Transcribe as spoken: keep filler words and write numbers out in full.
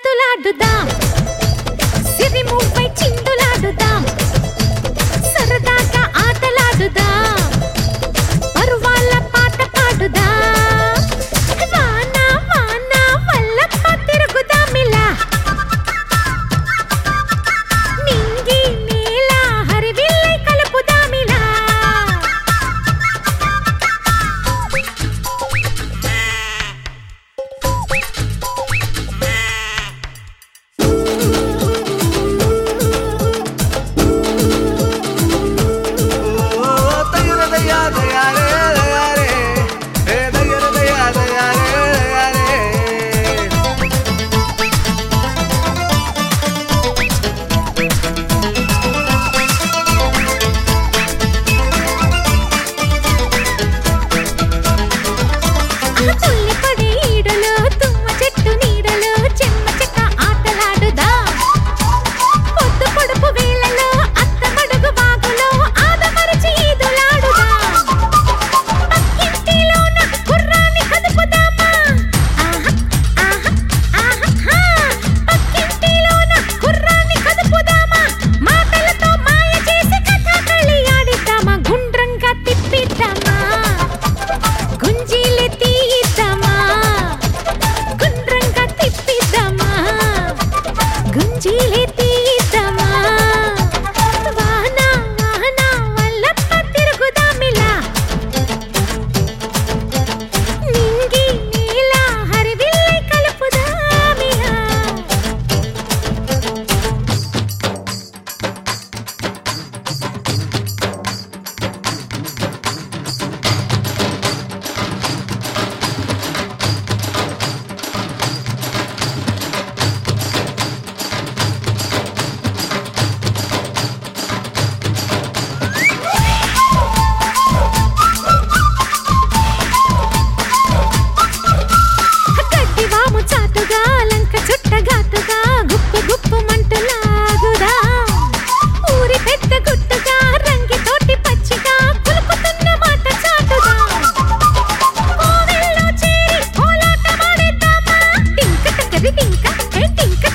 బంతులాడుదాం సిరిముపై చిందులాడుదాం సరదాగా ఆటలాడుదాం పరువాల పాట పాడుదాం వాన వాన వల్లప్ప తిరుగుదామిలా నింగి నేల హరివిల్లై కలుపుదామిలా తుల్లిపడే ఈడలో తుమ్మ చెట్టు నీడలో చెమ్మ చెక్క ఆటలాడుదాం పొద్దు పొడుపు వేళలో అత్తమడుగు వాగులో ఆదమరచి ఈదులాడుదాం పక్కింటిలోన గుర్రాన్ని కదుపుదామా ఆహా ఆహా ఆహా పక్కింటిలోన గుర్రాన్ని కదుపుదామా మాటలతో మాయ చేసి కథాకళి ఆడిద్దామా గుండ్రంగా తిప్పిద్దామా గుంజీలు తీద్దామా గుండ్రంగా తిప్పిద్దామా గుంజీలు తీద్దామా వాన వాన వల్లప్ప తిరుగుదామిలా నింగి నేల హరివిల్లై కలుపుదామిలా గడ్డివాము చాటుగా లంక చుట్టగాటుగా గుప్పు గుప్పు మంటలాగుదా ఊరి పెద్ద గుట్టుగా రంగి తోటి పచ్చిగా కులుకుతున్న మాట చాటుదా కోవెల్లో చేరి కోలాటమాడేద్దామా టింక టకరి టింక ఏ టింక